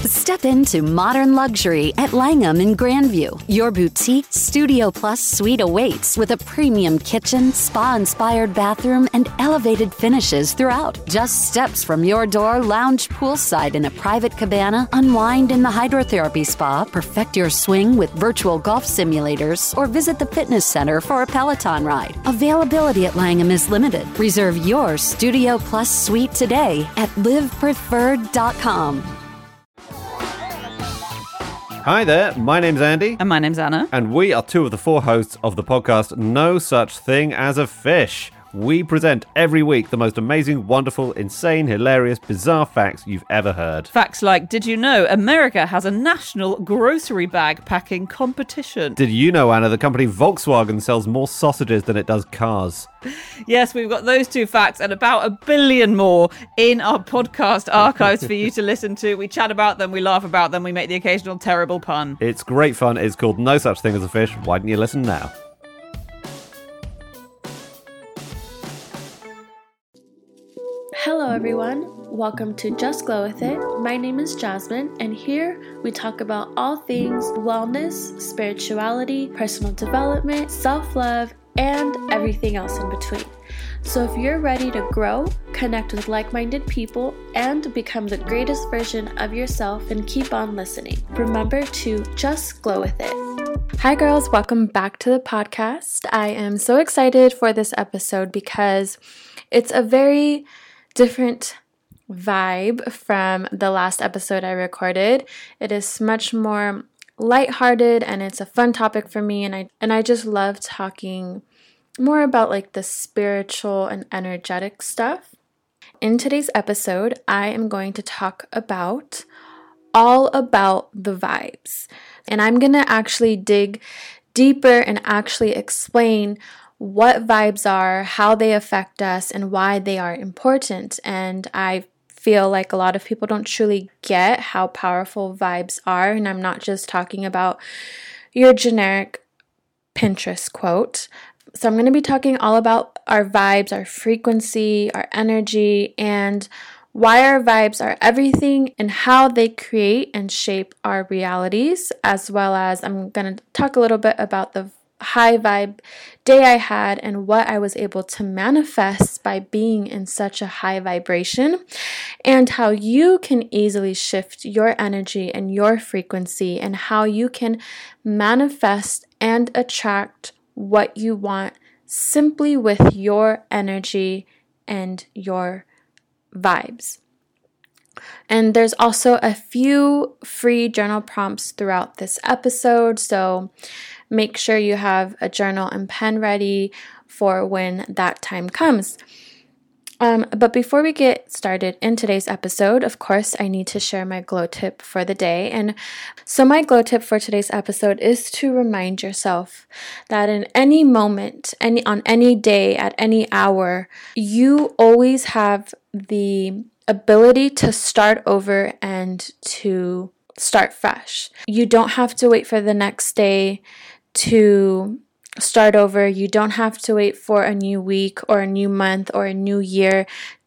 Step into modern luxury at Langham in Grandview. Your boutique Studio Plus suite awaits with a premium kitchen, spa-inspired bathroom, and elevated finishes throughout. Just steps from your door, lounge poolside in a private cabana, unwind in the hydrotherapy spa, perfect your swing with virtual golf simulators, or visit the fitness center for a Peloton ride. Availability at Langham is limited. Reserve your Studio Plus suite today at livepreferred.com. Hi there, my name's Andy. And my name's Anna. And we are two of the four hosts of the podcast No Such Thing as a Fish. We present every week the most amazing, wonderful, insane, hilarious, bizarre facts you've ever heard. Facts like, did you know America has a national grocery bag packing competition? Did you know, Anna, the company Volkswagen sells more sausages than it does cars? Yes, we've got those two facts and about 1 billion more in our podcast archives for you to listen to. We chat about them, we laugh about them, we make the occasional terrible pun. It's great fun. It's called No Such Thing as a Fish. Why don't you listen now? Hello everyone, welcome to Just Glow With It. My name is Jasmine, and here we talk about all things wellness, spirituality, personal development, self-love, and everything else in between. So if you're ready to grow, connect with like-minded people, and become the greatest version of yourself, and keep on listening, remember to just glow with it. Hi girls, welcome back to the podcast. I am so excited for this episode because it's a very different vibe from the last episode I recorded. It is much more lighthearted and it's a fun topic for me, and I just love talking more about like the spiritual and energetic stuff. In today's episode, I am going to talk all about the vibes. And I'm going to actually dig deeper and actually explain what vibes are, how they affect us, and why they are important. And I feel like a lot of people don't truly get how powerful vibes are. And I'm not just talking about your generic Pinterest quote. So I'm going to be talking all about our vibes, our frequency, our energy, and why our vibes are everything and how they create and shape our realities, as well as I'm going to talk a little bit about the high vibe day I had and what I was able to manifest by being in such a high vibration, and how you can easily shift your energy and your frequency, and how you can manifest and attract what you want simply with your energy and your vibes. And there's also a few free journal prompts throughout this episode, so make sure you have a journal and pen ready for when that time comes. But before we get started in today's episode, of course, I need to share my glow tip for the day. And so my glow tip for today's episode is to remind yourself that in any moment, on any day, at any hour, you always have the ability to start over and to start fresh. You don't have to wait for the next day to start over. You don't have to wait for a new week or a new month or a new year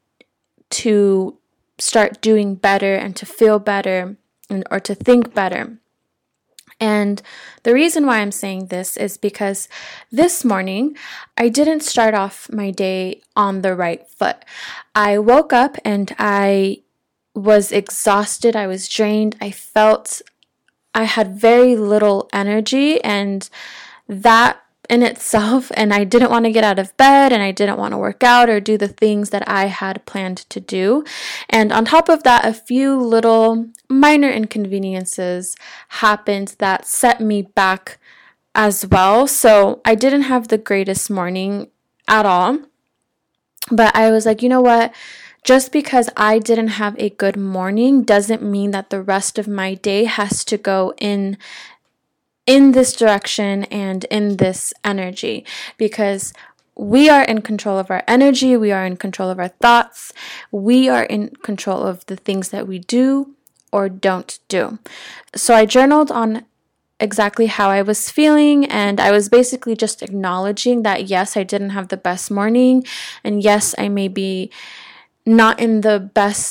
to start doing better and to feel better or to think better. And the reason why I'm saying this is because this morning I didn't start off my day on the right foot. I woke up and I was exhausted. I was drained. I felt I had very little energy, and that in itself, and I didn't want to get out of bed, and I didn't want to work out or do the things that I had planned to do. And on top of that, a few little minor inconveniences happened that set me back as well. So I didn't have the greatest morning at all. But I was like, you know what? Just because I didn't have a good morning doesn't mean that the rest of my day has to go in this direction and in this energy, because we are in control of our energy, we are in control of our thoughts, we are in control of the things that we do or don't do. So I journaled on exactly how I was feeling, and I was basically just acknowledging that yes, I didn't have the best morning, and yes, I may be not in the best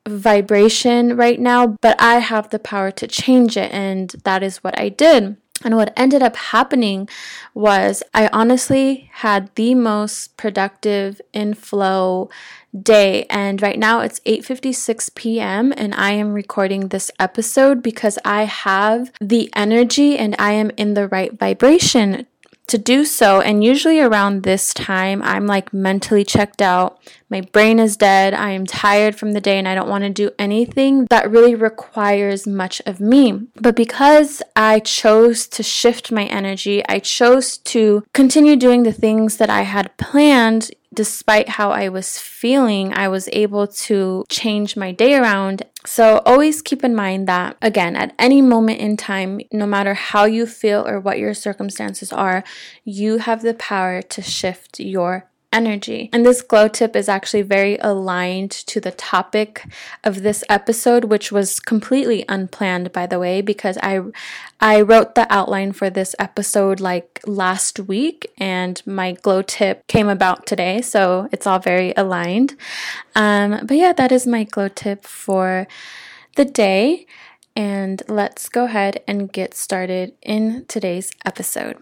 vibration right now, but I have the power to change it, and that is what I did. And what ended up happening was I honestly had the most productive inflow day. And right now it's 8:56 p.m. and I am recording this episode because I have the energy and I am in the right vibration to do so. And usually around this time, I'm like mentally checked out. My brain is dead. I am tired from the day and I don't want to do anything that really requires much of me. But because I chose to shift my energy, I chose to continue doing the things that I had planned. Despite how I was feeling, I was able to change my day around. So always keep in mind that, again, at any moment in time, no matter how you feel or what your circumstances are, you have the power to shift your energy. And this glow tip is actually very aligned to the topic of this episode, which was completely unplanned, by the way, because I wrote the outline for this episode like last week and my glow tip came about today, so it's all very aligned. But yeah, that is my glow tip for the day, and let's go ahead and get started in today's episode.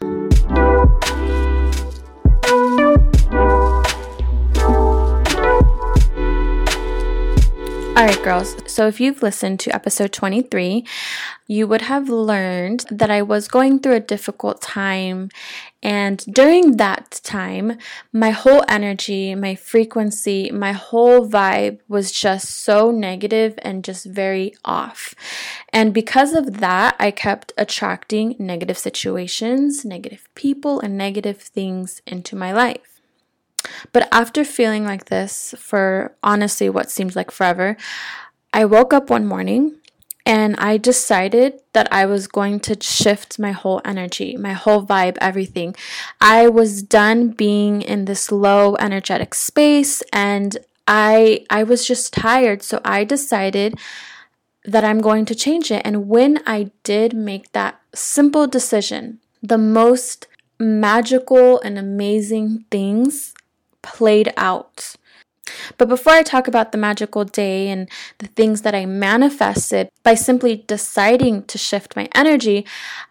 All right, girls. So if you've listened to episode 23, you would have learned that I was going through a difficult time. And during that time, my whole energy, my frequency, my whole vibe was just so negative and just very off. And because of that, I kept attracting negative situations, negative people, and negative things into my life. But after feeling like this for honestly what seems like forever, I woke up one morning and I decided that I was going to shift my whole energy, my whole vibe, everything. I was done being in this low energetic space and I was just tired. So I decided that I'm going to change it. And when I did make that simple decision, the most magical and amazing things played out. But before I talk about the magical day and the things that I manifested by simply deciding to shift my energy,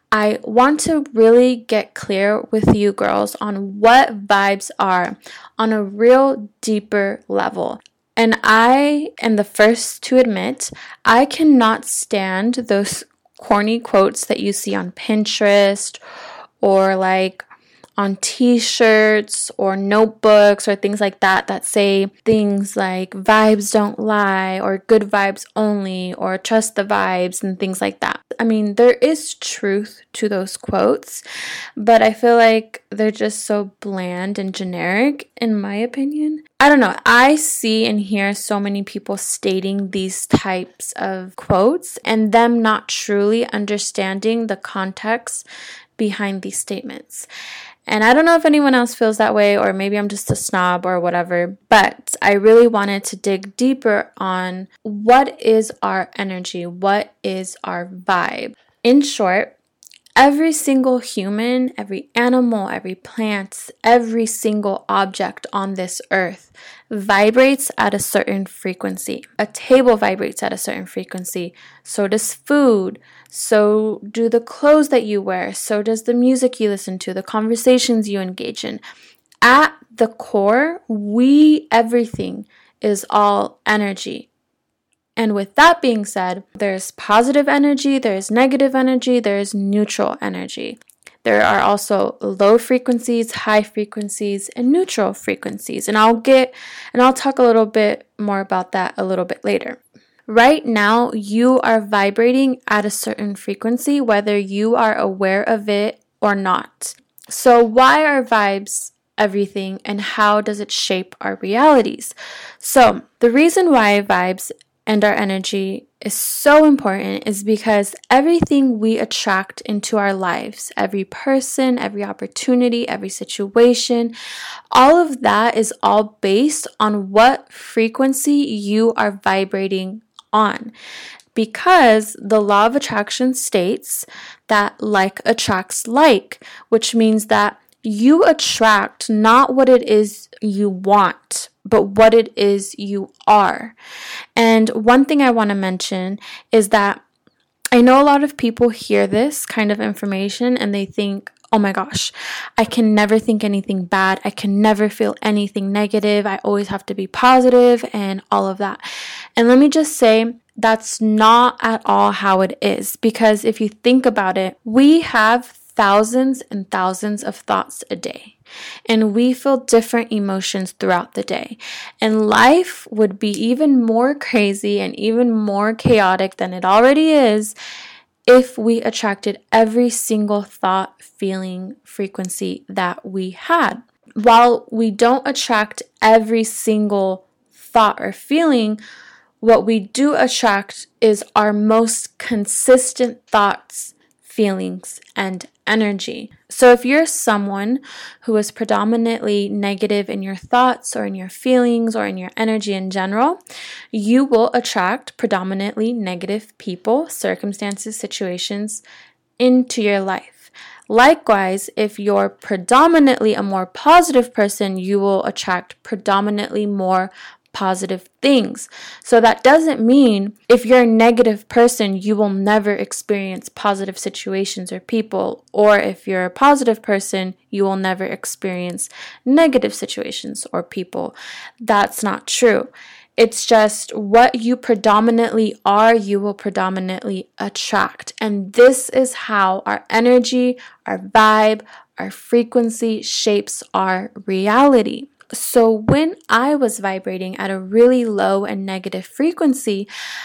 I want to really get clear with you girls on what vibes are on a real deeper level. And I am the first to admit, I cannot stand those corny quotes that you see on Pinterest or like on t-shirts or notebooks or things like that say things like vibes don't lie or good vibes only or trust the vibes and things like that. I mean, there is truth to those quotes, but I feel like they're just so bland and generic in my opinion. I don't know. I see and hear so many people stating these types of quotes and them not truly understanding the context behind these statements. And I don't know if anyone else feels that way, or maybe I'm just a snob or whatever, but I really wanted to dig deeper on what is our energy, what is our vibe. In short, every single human, every animal, every plant, every single object on this earth vibrates at a certain frequency. A table vibrates at a certain frequency. So does food. So do the clothes that you wear. So does the music you listen to, the conversations you engage in. At the core, everything is all energy. And with that being said, there's positive energy, there's negative energy, there's neutral energy. There are also low frequencies, high frequencies, and neutral frequencies. And I'll talk a little bit more about that a little bit later. Right now, you are vibrating at a certain frequency, whether you are aware of it or not. So why are vibes everything, and how does it shape our realities? So the reason why vibes and our energy is so important is because everything we attract into our lives, every person, every opportunity, every situation, all of that is all based on what frequency you are vibrating on. Because the law of attraction states that like attracts like, which means that you attract not what it is you want, but what it is you are. And one thing I want to mention is that I know a lot of people hear this kind of information and they think, oh my gosh, I can never think anything bad. I can never feel anything negative. I always have to be positive and all of that. And let me just say, that's not at all how it is. Because if you think about it, we have thousands and thousands of thoughts a day. And we feel different emotions throughout the day. And life would be even more crazy and even more chaotic than it already is if we attracted every single thought, feeling, frequency that we had. While we don't attract every single thought or feeling, what we do attract is our most consistent thoughts, feelings, and energy. So if you're someone who is predominantly negative in your thoughts or in your feelings or in your energy in general, you will attract predominantly negative people, circumstances, situations into your life. Likewise, if you're predominantly a more positive person, you will attract predominantly more positive things. So that doesn't mean if you're a negative person, you will never experience positive situations or people, or if you're a positive person, you will never experience negative situations or people. That's not true. It's just what you predominantly are, you will predominantly attract. And this is how our energy, our vibe, our frequency shapes our reality. So when I was vibrating at a really low and negative frequency,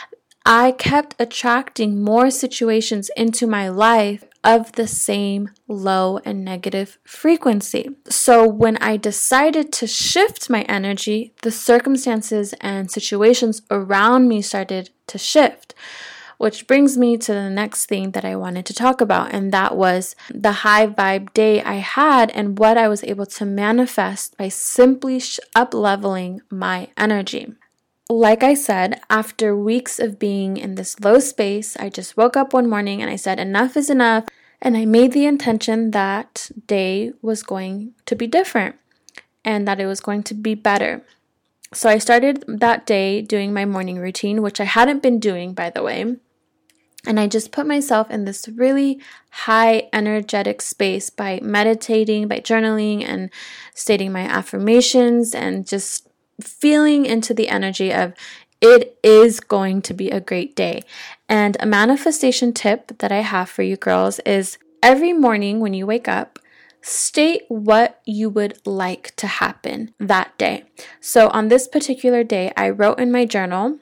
I kept attracting more situations into my life of the same low and negative frequency. So when I decided to shift my energy, the circumstances and situations around me started to shift. Which brings me to the next thing that I wanted to talk about, and that was the high vibe day I had and what I was able to manifest by simply up-leveling my energy. Like I said, after weeks of being in this low space, I just woke up one morning and I said, enough is enough, and I made the intention that day was going to be different and that it was going to be better. So I started that day doing my morning routine, which I hadn't been doing, by the way. And I just put myself in this really high energetic space by meditating, by journaling and stating my affirmations and just feeling into the energy of it is going to be a great day. And a manifestation tip that I have for you girls is every morning when you wake up, state what you would like to happen that day. So on this particular day, I wrote in my journal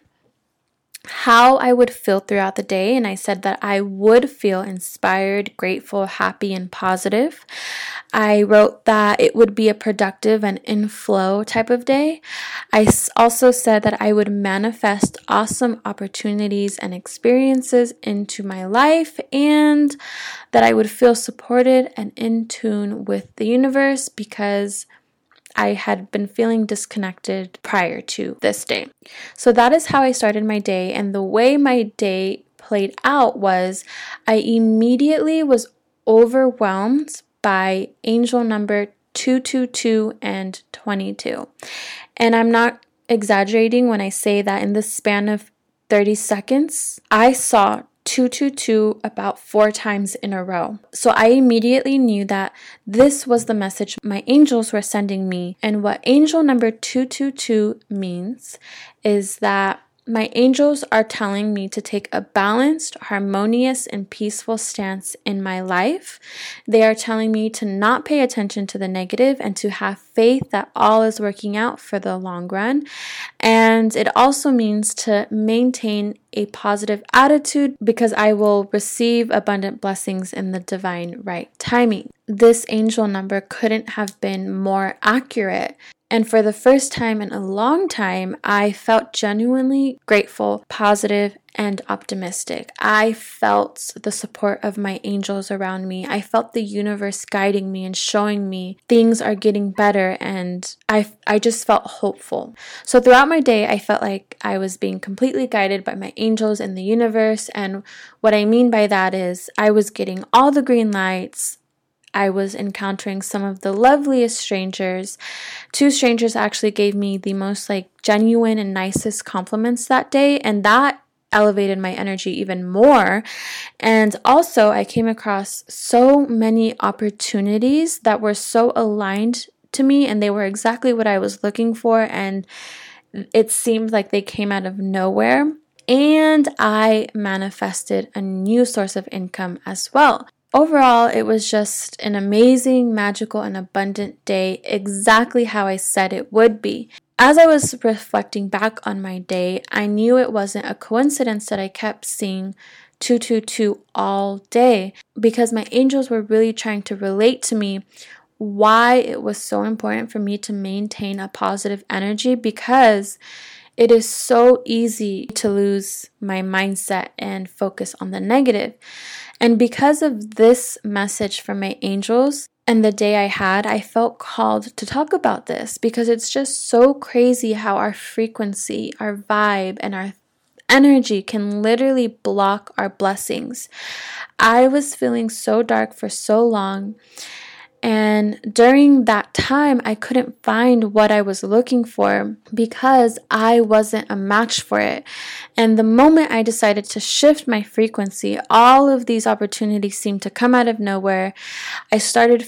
how I would feel throughout the day, and I said that I would feel inspired, grateful, happy, and positive. I wrote that it would be a productive and in flow type of day. I also said that I would manifest awesome opportunities and experiences into my life, and that I would feel supported and in tune with the universe because I had been feeling disconnected prior to this day. So that is how I started my day. And the way my day played out was I immediately was overwhelmed by angel number 222 and 22. And I'm not exaggerating when I say that in the span of 30 seconds, I saw 222 about 4 times in a row. So I immediately knew that this was the message my angels were sending me. And what angel number 222 means is that my angels are telling me to take a balanced, harmonious, and peaceful stance in my life. They are telling me to not pay attention to the negative and to have faith that all is working out for the long run. And it also means to maintain a positive attitude because I will receive abundant blessings in the divine right timing. This angel number couldn't have been more accurate. And for the first time in a long time, I felt genuinely grateful, positive, and optimistic. I felt the support of my angels around me. I felt the universe guiding me and showing me things are getting better, and I just felt hopeful. So throughout my day, I felt like I was being completely guided by my angels and the universe. And what I mean by that is I was getting all the green lights. I was encountering some of the loveliest strangers. 2 strangers actually gave me the most genuine and nicest compliments that day, and that elevated my energy even more. And also, I came across so many opportunities that were so aligned to me, and they were exactly what I was looking for, and it seemed like they came out of nowhere. And I manifested a new source of income as well. Overall, it was just an amazing, magical, and abundant day, exactly how I said it would be. As I was reflecting back on my day, I knew it wasn't a coincidence that I kept seeing 222 all day, because my angels were really trying to relate to me why it was so important for me to maintain a positive energy, because it is so easy to lose my mindset and focus on the negative. And because of this message from my angels and the day I had, I felt called to talk about this, because it's just so crazy how our frequency, our vibe, and our energy can literally block our blessings. I was feeling so dark for so long, and during that time, I couldn't find what I was looking for because I wasn't a match for it. And the moment I decided to shift my frequency, all of these opportunities seemed to come out of nowhere. I started,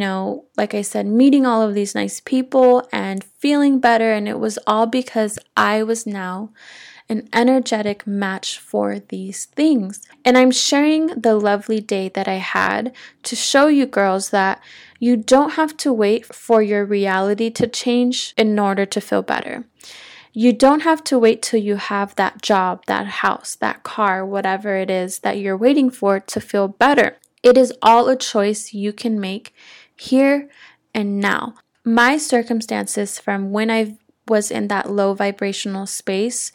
like I said, meeting all of these nice people and feeling better. And it was all because I was now an energetic match for these things. And I'm sharing the lovely day that I had to show you girls that you don't have to wait for your reality to change in order to feel better. You don't have to wait till you have that job, that house, that car, whatever it is that you're waiting for to feel better. It is all a choice you can make here and now. My circumstances from when I was in that low vibrational space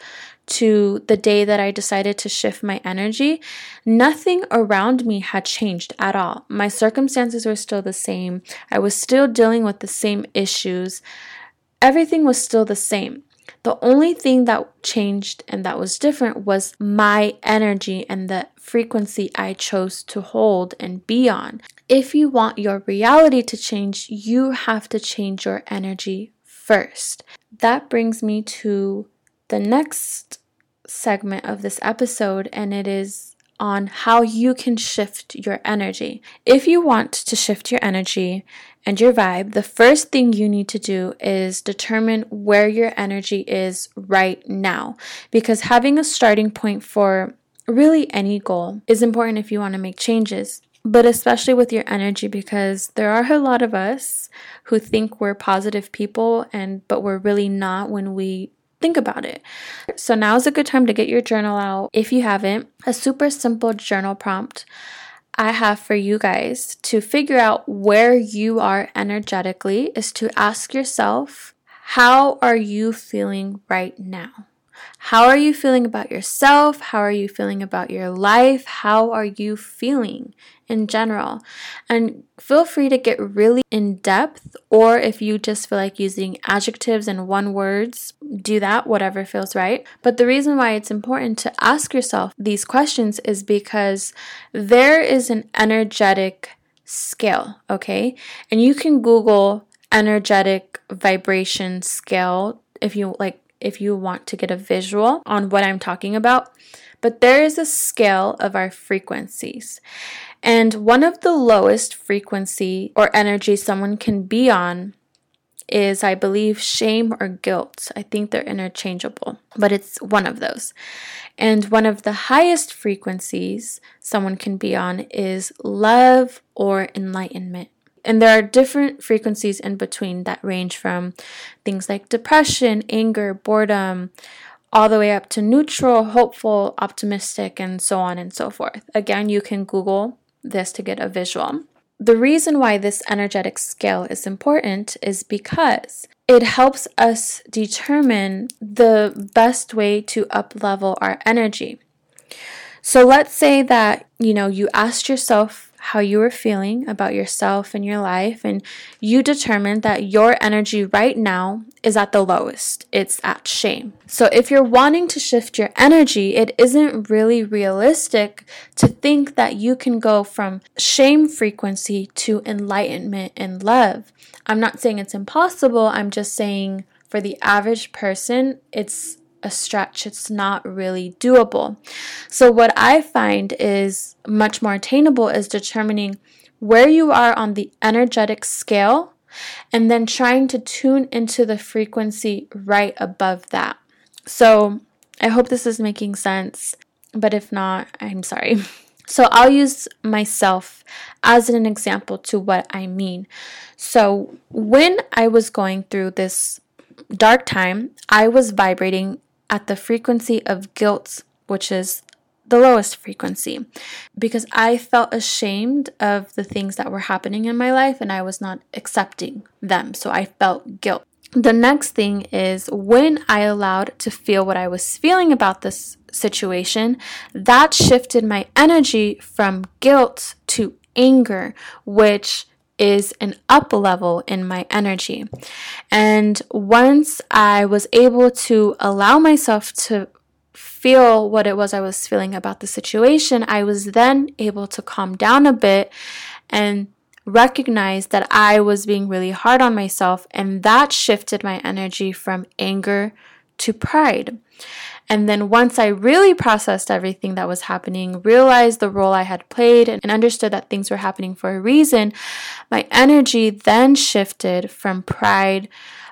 to the day that I decided to shift my energy, nothing around me had changed at all. My circumstances were still the same. I was still dealing with the same issues. Everything was still the same. The only thing that changed and that was different was my energy and the frequency I chose to hold and be on. If you want your reality to change, you have to change your energy first. That brings me to the next segment of this episode, and it is on how you can shift your energy. If you want to shift your energy and your vibe, the first thing you need to do is determine where your energy is right now, because having a starting point for really any goal is important if you want to make changes. But especially with your energy, because there are a lot of us who think we're positive people, but we're really not when we think about it. So now is a good time to get your journal out. If you haven't, a super simple journal prompt I have for you guys to figure out where you are energetically is to ask yourself, how are you feeling right now? How are you feeling about yourself? How are you feeling about your life? How are you feeling in general? And feel free to get really in depth, or if you just feel like using adjectives and one words, do that, whatever feels right. But the reason why it's important to ask yourself these questions is because there is an energetic scale, okay? And you can Google energetic vibration scale if you want to get a visual on what I'm talking about. But there is a scale of our frequencies. And one of the lowest frequency or energy someone can be on is, I believe, shame or guilt. I think they're interchangeable, but it's one of those. And one of the highest frequencies someone can be on is love or enlightenment. And there are different frequencies in between that range from things like depression, anger, boredom, all the way up to neutral, hopeful, optimistic, and so on and so forth. Again, you can Google this to get a visual. The reason why this energetic scale is important is because it helps us determine the best way to up-level our energy. So let's say that, you asked yourself, how you were feeling about yourself and your life, and you determined that your energy right now is at the lowest. It's at shame. So if you're wanting to shift your energy, it isn't really realistic to think that you can go from shame frequency to enlightenment and love. I'm not saying it's impossible. I'm just saying for the average person, it's a stretch. It's not really doable. So what I find is much more attainable is determining where you are on the energetic scale and then trying to tune into the frequency right above that. So I hope this is making sense, but if not, I'm sorry. So I'll use myself as an example to what I mean. So when I was going through this dark time, I was vibrating at the frequency of guilt, which is the lowest frequency, because I felt ashamed of the things that were happening in my life and I was not accepting them. So I felt guilt. The next thing is when I allowed to feel what I was feeling about this situation, that shifted my energy from guilt to anger, which is an up level in my energy. And once I was able to allow myself to feel what it was I was feeling about the situation, I was then able to calm down a bit and recognize that I was being really hard on myself, and that shifted my energy from anger to pride. And then once I really processed everything that was happening, realized the role I had played, and understood that things were happening for a reason, my energy then shifted from pride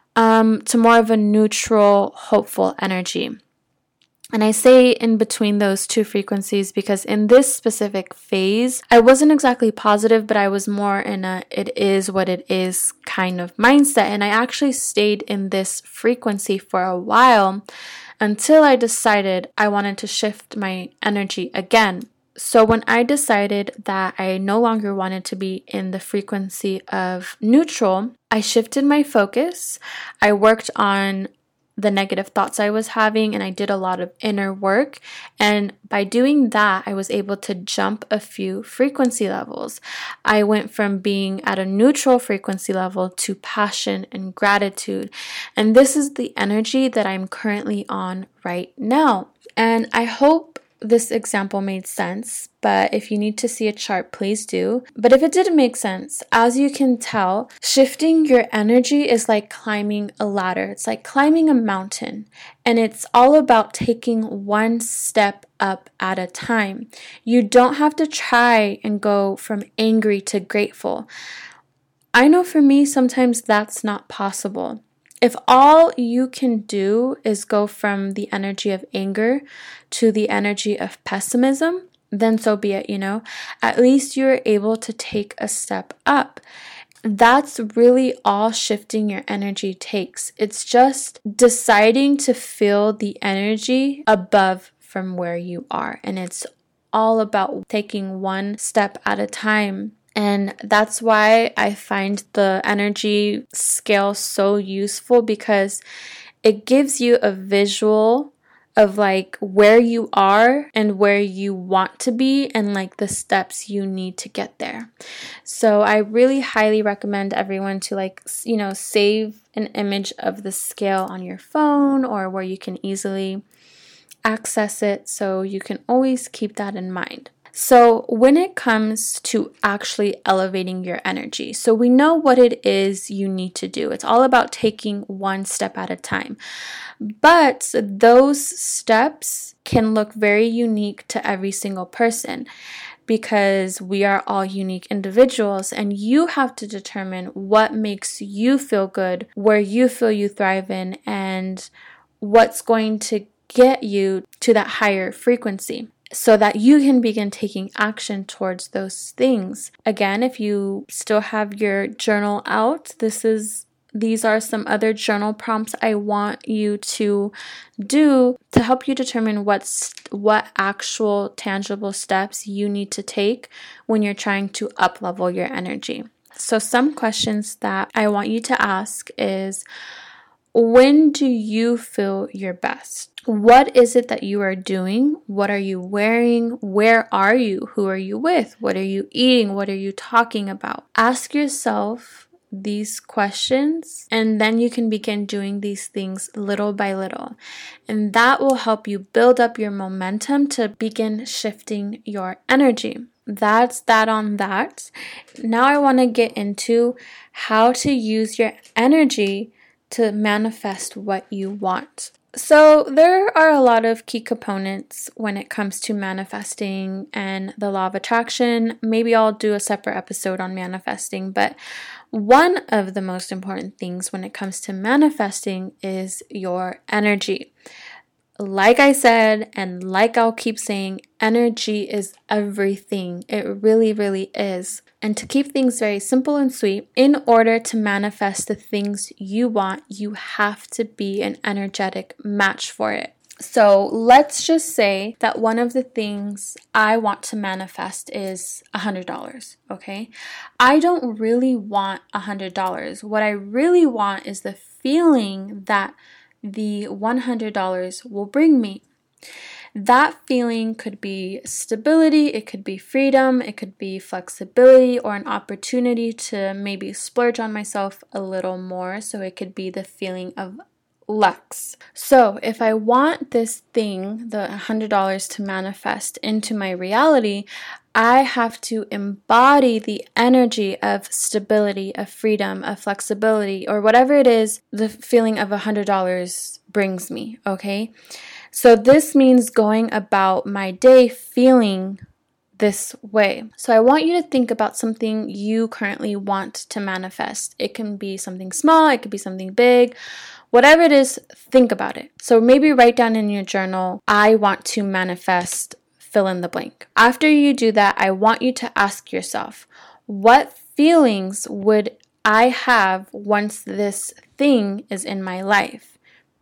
to more of a neutral, hopeful energy. And I say in between those two frequencies because in this specific phase, I wasn't exactly positive, but I was more in a it is what it is kind of mindset. And I actually stayed in this frequency for a while until I decided I wanted to shift my energy again. So when I decided that I no longer wanted to be in the frequency of neutral, I shifted my focus. I worked on the negative thoughts I was having, and I did a lot of inner work. And by doing that, I was able to jump a few frequency levels. I went from being at a neutral frequency level to passion and gratitude. And this is the energy that I'm currently on right now. And I hope this example made sense, but if you need to see a chart, please do. But if it didn't make sense, as you can tell, shifting your energy is like climbing a ladder. It's like climbing a mountain, and it's all about taking one step up at a time. You don't have to try and go from angry to grateful. I know for me, sometimes that's not possible. If all you can do is go from the energy of anger to the energy of pessimism, then so be it, At least you're able to take a step up. That's really all shifting your energy takes. It's just deciding to feel the energy above from where you are. And it's all about taking one step at a time. And that's why I find the energy scale so useful, because it gives you a visual of like where you are and where you want to be and like the steps you need to get there. So I really highly recommend everyone to save an image of the scale on your phone or where you can easily access it, so you can always keep that in mind. So when it comes to actually elevating your energy, so we know what it is you need to do. It's all about taking one step at a time. But those steps can look very unique to every single person, because we are all unique individuals, and you have to determine what makes you feel good, where you feel you thrive in, and what's going to get you to that higher frequency, so that you can begin taking action towards those things. Again, if you still have your journal out, these are some other journal prompts I want you to do to help you determine what actual tangible steps you need to take when you're trying to up-level your energy. So some questions that I want you to ask is, When do you feel your best? What is it that you are doing? What are you wearing? Where are you? Who are you with? What are you eating? What are you talking about? Ask yourself these questions, and then you can begin doing these things little by little. And that will help you build up your momentum to begin shifting your energy. That's that on that. Now I want to get into how to use your energy to manifest what you want. So there are a lot of key components when it comes to manifesting and the law of attraction. Maybe I'll do a separate episode on manifesting, but one of the most important things when it comes to manifesting is your energy. Like I said, and like I'll keep saying, energy is everything. It really, really is. And to keep things very simple and sweet, in order to manifest the things you want, you have to be an energetic match for it. So let's just say that one of the things I want to manifest is $100, okay? I don't really want $100. What I really want is the feeling that the $100 will bring me. That feeling could be stability, it could be freedom, it could be flexibility, or an opportunity to maybe splurge on myself a little more. So it could be the feeling of lux. So if I want this thing, the $100, to manifest into my reality, I have to embody the energy of stability, of freedom, of flexibility, or whatever it is the feeling of $100 brings me, okay? So this means going about my day feeling this way. So I want you to think about something you currently want to manifest. It can be something small, it could be something big. Whatever it is, think about it. So maybe write down in your journal, I want to manifest fill in the blank. After you do that, I want you to ask yourself, what feelings would I have once this thing is in my life?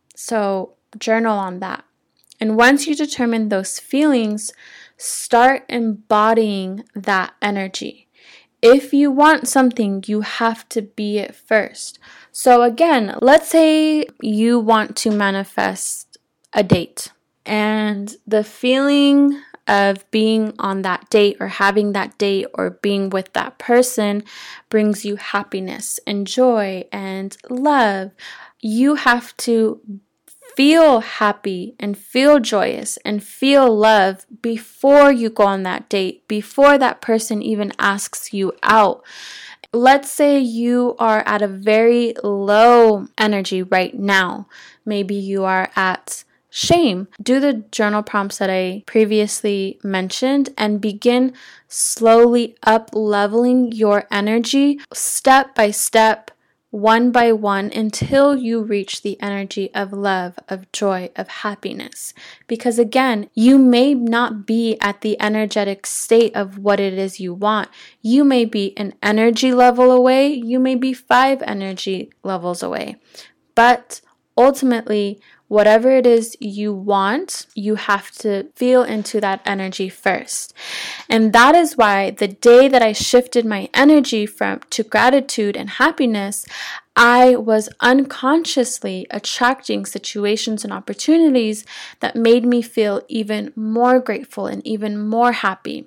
So journal on that. And once you determine those feelings, start embodying that energy. If you want something, you have to be it first. So again, let's say you want to manifest a date, and the feeling of being on that date or having that date or being with that person brings you happiness and joy and love. You have to feel happy and feel joyous and feel love before you go on that date, before that person even asks you out. Let's say you are at a very low energy right now. Maybe you are at shame. Do the journal prompts that I previously mentioned and begin slowly up leveling your energy step by step, one by one, until you reach the energy of love, of joy, of happiness. Because again, you may not be at the energetic state of what it is you want. You may be an energy level away. You may be 5 energy levels away. But ultimately, whatever it is you want, you have to feel into that energy first. And that is why the day that I shifted my energy to gratitude and happiness, I was unconsciously attracting situations and opportunities that made me feel even more grateful and even more happy.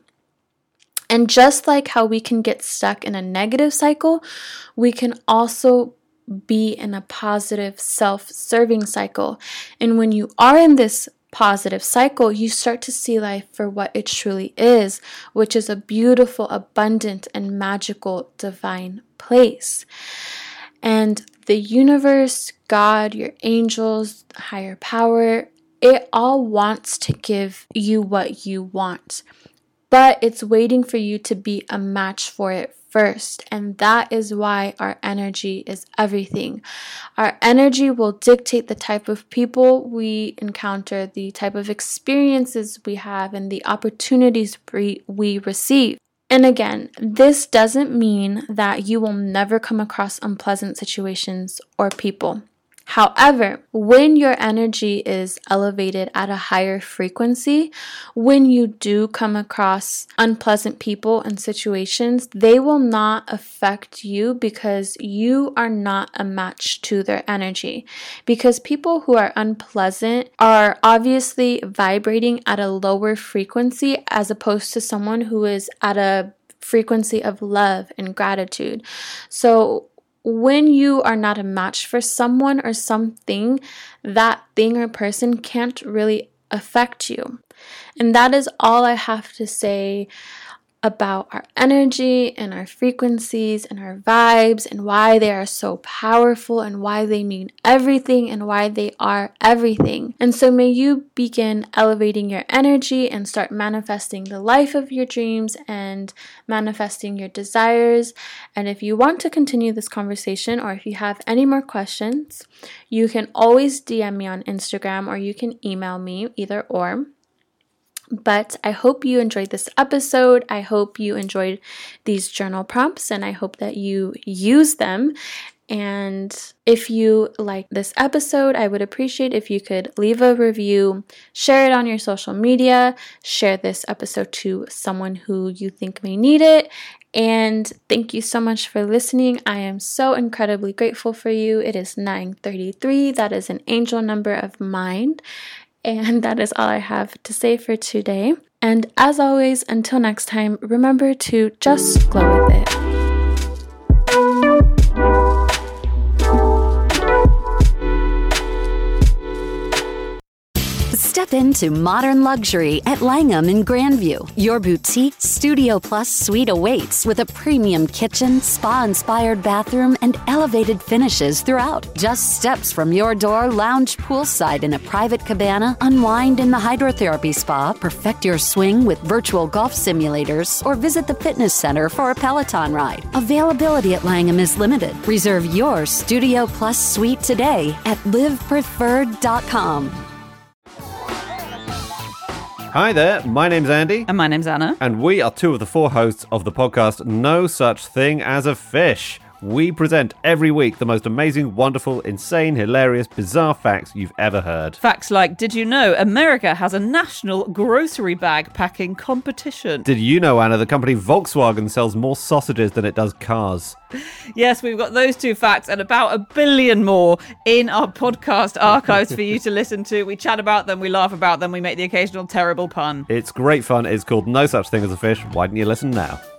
And just like how we can get stuck in a negative cycle, we can also be in a positive self-serving cycle. And when you are in this positive cycle, you start to see life for what it truly is, which is a beautiful, abundant, and magical divine place. And the universe, God, your angels, higher power, it all wants to give you what you want. But it's waiting for you to be a match for it first. And that is why our energy is everything. Our energy will dictate the type of people we encounter, the type of experiences we have, and the opportunities we receive. And again, this doesn't mean that you will never come across unpleasant situations or people. However, when your energy is elevated at a higher frequency, when you do come across unpleasant people and situations, they will not affect you because you are not a match to their energy. Because people who are unpleasant are obviously vibrating at a lower frequency as opposed to someone who is at a frequency of love and gratitude. So when you are not a match for someone or something, that thing or person can't really affect you. And that is all I have to say about our energy and our frequencies and our vibes and why they are so powerful and why they mean everything and why they are everything. And so may you begin elevating your energy and start manifesting the life of your dreams and manifesting your desires. And if you want to continue this conversation or if you have any more questions, you can always DM me on Instagram or you can email me, either or. But I hope you enjoyed this episode. I hope you enjoyed these journal prompts and I hope that you use them. And if you like this episode, I would appreciate if you could leave a review, share it on your social media, share this episode to someone who you think may need it. And thank you so much for listening. I am so incredibly grateful for you. It is 9:33. That is an angel number of mine. And that is all I have to say for today. And as always, until next time, remember to just glow with it. Step into modern luxury at Langham in Grandview. Your boutique Studio Plus suite awaits with a premium kitchen, spa-inspired bathroom, and elevated finishes throughout. Just steps from your door, lounge poolside in a private cabana, unwind in the hydrotherapy spa, perfect your swing with virtual golf simulators, or visit the fitness center for a Peloton ride. Availability at Langham is limited. Reserve your Studio Plus suite today at livepreferred.com. Hi there, my name's Andy. And my name's Anna. And we are two of the four hosts of the podcast No Such Thing as a Fish. We present every week the most amazing, wonderful, insane, hilarious, bizarre facts you've ever heard. Facts like, did you know America has a national grocery bag packing competition? Did you know, Anna, the company Volkswagen sells more sausages than it does cars? Yes, we've got those two facts and about 1 billion more in our podcast archives for you to listen to. We chat about them, we laugh about them, we make the occasional terrible pun. It's great fun. It's called No Such Thing as a Fish. Why don't you listen now?